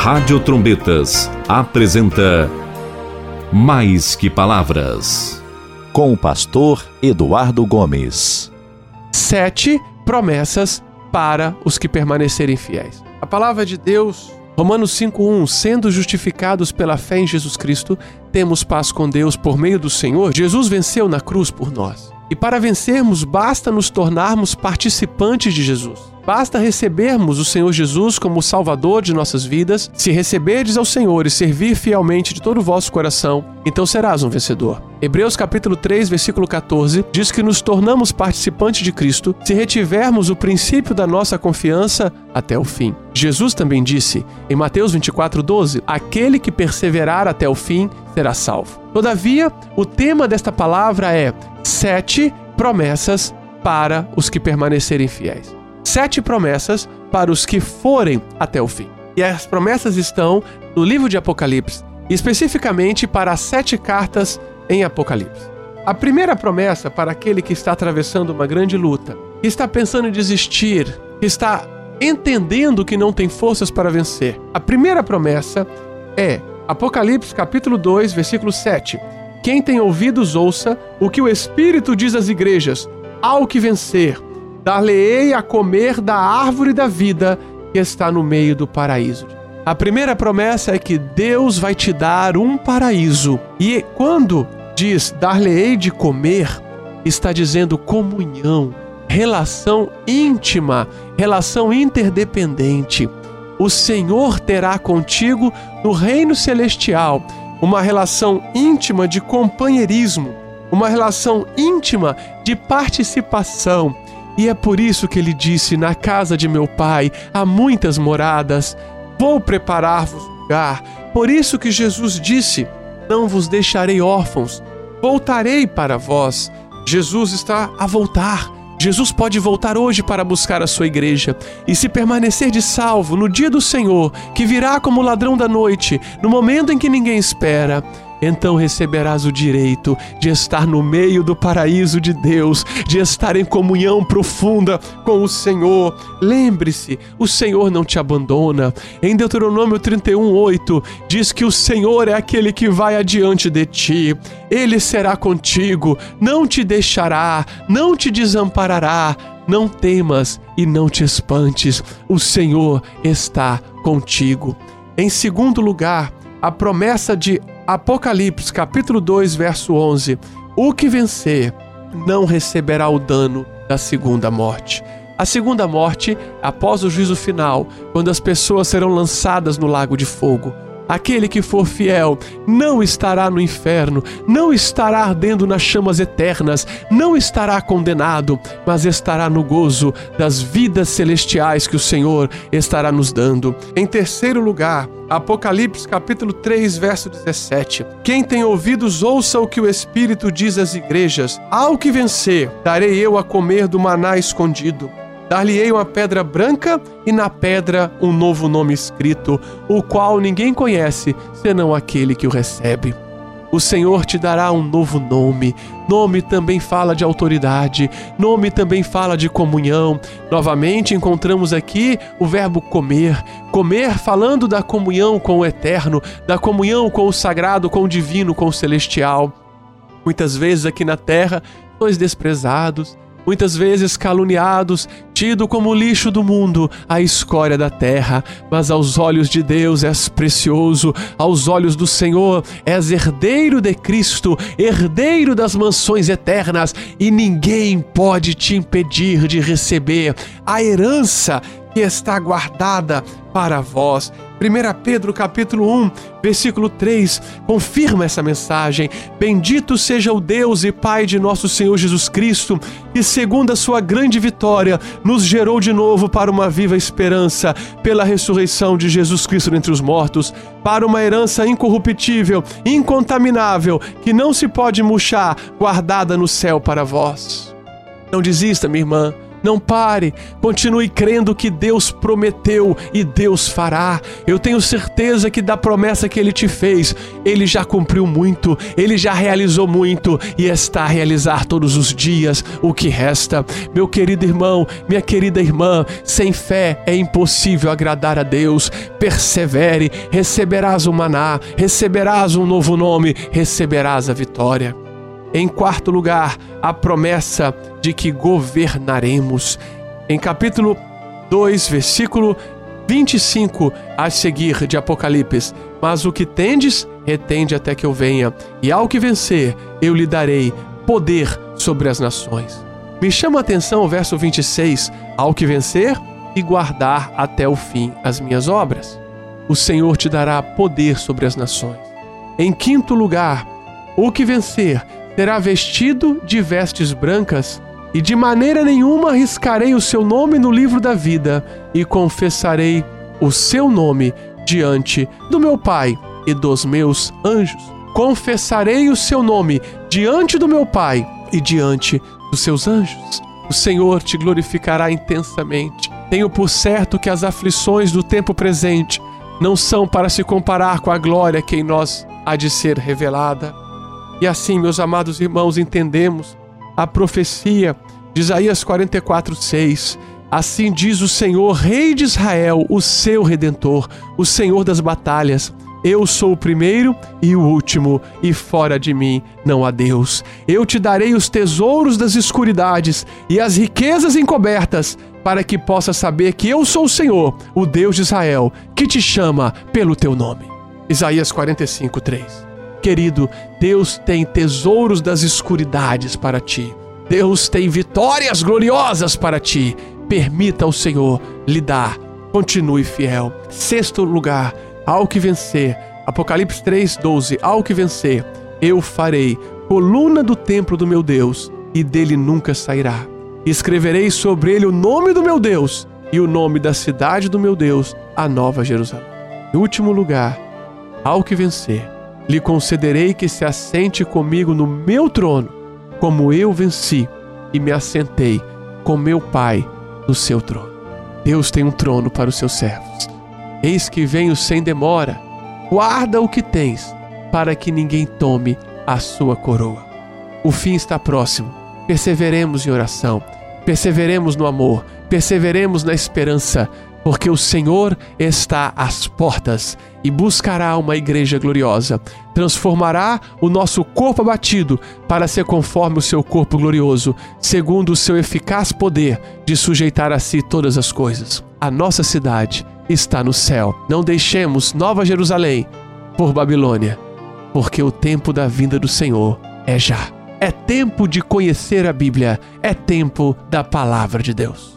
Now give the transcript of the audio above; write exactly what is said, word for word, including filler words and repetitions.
Rádio Trombetas apresenta Mais que Palavras, com o pastor Eduardo Gomes. Sete promessas para os que permanecerem fiéis. A palavra de Deus, Romanos cinco, um, sendo justificados pela fé em Jesus Cristo, temos paz com Deus por meio do Senhor. Jesus venceu na cruz por nós. E para vencermos, basta nos tornarmos participantes de Jesus. Basta recebermos o Senhor Jesus como o Salvador de nossas vidas. Se receberdes ao Senhor e servir fielmente de todo o vosso coração, então serás um vencedor. Hebreus capítulo três, versículo catorze, diz que nos tornamos participantes de Cristo se retivermos o princípio da nossa confiança até o fim. Jesus também disse, em Mateus vinte e quatro, doze, aquele que perseverar até o fim será salvo. Todavia, o tema desta palavra é sete promessas para os que permanecerem fiéis. Sete promessas para os que forem até o fim. E as promessas estão no livro de Apocalipse, especificamente para as sete cartas em Apocalipse. A primeira promessa para aquele que está atravessando uma grande luta, que está pensando em desistir, que está entendendo que não tem forças para vencer. A primeira promessa é Apocalipse capítulo dois, versículo sete. Quem tem ouvidos ouça o que o Espírito diz às igrejas. Ao que vencer, dar-lhe-ei a comer da árvore da vida que está no meio do paraíso. A primeira promessa é que Deus vai te dar um paraíso. E quando diz dar-lhe-ei de comer, está dizendo comunhão, relação íntima, relação interdependente. O Senhor terá contigo no reino celestial uma relação íntima de companheirismo, uma relação íntima de participação. E é por isso que ele disse, na casa de meu pai há muitas moradas, vou preparar-vos lugar. Por isso que Jesus disse, não vos deixarei órfãos, voltarei para vós. Jesus está a voltar. Jesus pode voltar hoje para buscar a sua igreja. E se permanecer de salvo no dia do Senhor, que virá como ladrão da noite, no momento em que ninguém espera, então receberás o direito de estar no meio do paraíso de Deus, de estar em comunhão profunda com o Senhor. Lembre-se, o Senhor não te abandona. Em Deuteronômio trinta e um, oito, diz que o Senhor é aquele que vai adiante de ti. Ele será contigo, não te deixará, não te desamparará. Não temas e não te espantes, o Senhor está contigo. Em segundo lugar, a promessa de Apocalipse, capítulo dois, verso onze. O que vencer não receberá o dano da segunda morte. A segunda morte, após o juízo final, quando as pessoas serão lançadas no lago de fogo. Aquele que for fiel não estará no inferno, não estará ardendo nas chamas eternas, não estará condenado, mas estará no gozo das vidas celestiais que o Senhor estará nos dando. Em terceiro lugar, Apocalipse capítulo três, verso dezessete. Quem tem ouvidos, ouça o que o Espírito diz às igrejas. Ao que vencer, darei eu a comer do maná escondido. Dar-lhe-ei uma pedra branca e na pedra um novo nome escrito, o qual ninguém conhece, senão aquele que o recebe. O Senhor te dará um novo nome. Nome também fala de autoridade. Nome também fala de comunhão. Novamente encontramos aqui o verbo comer. Comer falando da comunhão com o eterno, da comunhão com o sagrado, com o divino, com o celestial. Muitas vezes aqui na terra, sois desprezados, muitas vezes caluniados, tido como lixo do mundo, a escória da terra, mas aos olhos de Deus és precioso, aos olhos do Senhor és herdeiro de Cristo, herdeiro das mansões eternas, e ninguém pode te impedir de receber a herança que está guardada para vós. primeira Pedro capítulo um, versículo três, confirma essa mensagem. Bendito seja o Deus e Pai de nosso Senhor Jesus Cristo, que segundo a sua grande vitória, nos gerou de novo para uma viva esperança, pela ressurreição de Jesus Cristo dentre os mortos, para uma herança incorruptível, incontaminável, que não se pode murchar, guardada no céu para vós. Não desista, minha irmã. Não pare, continue crendo que Deus prometeu e Deus fará. Eu tenho certeza que da promessa que Ele te fez, Ele já cumpriu muito, Ele já realizou muito e está a realizar todos os dias o que resta. Meu querido irmão, minha querida irmã, sem fé é impossível agradar a Deus. Persevere, receberás o maná, receberás um novo nome, receberás a vitória. Em quarto lugar, a promessa de que governaremos. Em capítulo dois, versículo vinte e cinco a seguir de Apocalipse: mas o que tendes, retende até que eu venha, e ao que vencer, eu lhe darei poder sobre as nações. Me chama a atenção o verso vinte e seis: ao que vencer e guardar até o fim as minhas obras. O Senhor te dará poder sobre as nações. Em quinto lugar, o que vencer será vestido de vestes brancas, e de maneira nenhuma arriscarei o seu nome no livro da vida, e confessarei o seu nome diante do meu Pai e dos meus anjos. Confessarei o seu nome diante do meu Pai e diante dos seus anjos. O Senhor te glorificará intensamente. Tenho por certo que as aflições do tempo presente não são para se comparar com a glória que em nós há de ser revelada. E assim, meus amados irmãos, entendemos a profecia de Isaías quarenta e quatro, seis. Assim diz o Senhor, Rei de Israel, o seu Redentor, o Senhor das batalhas: eu sou o primeiro e o último, e fora de mim não há Deus. Eu te darei os tesouros das escuridades e as riquezas encobertas, para que possas saber que eu sou o Senhor, o Deus de Israel, que te chama pelo teu nome. Isaías quarenta e cinco, três. Querido, Deus tem tesouros das escuridades para ti. Deus tem vitórias gloriosas para ti. Permita ao Senhor lhe dar. Continue fiel. Sexto lugar, ao que vencer. Apocalipse três, doze. Ao que vencer, eu farei coluna do templo do meu Deus, e dele nunca sairá. Escreverei sobre ele o nome do meu Deus e o nome da cidade do meu Deus, a Nova Jerusalém. Em último lugar, ao que vencer, lhe concederei que se assente comigo no meu trono, como eu venci e me assentei com meu Pai no seu trono. Deus tem um trono para os seus servos. Eis que venho sem demora. Guarda o que tens, para que ninguém tome a sua coroa. O fim está próximo. Perseveremos em oração, perseveremos no amor, perseveremos na esperança, porque o Senhor está às portas e buscará uma igreja gloriosa. Transformará o nosso corpo abatido para ser conforme o seu corpo glorioso, segundo o seu eficaz poder de sujeitar a si todas as coisas. A nossa cidade está no céu. Não deixemos Nova Jerusalém por Babilônia, porque o tempo da vinda do Senhor é já. É tempo de conhecer a Bíblia, é tempo da palavra de Deus.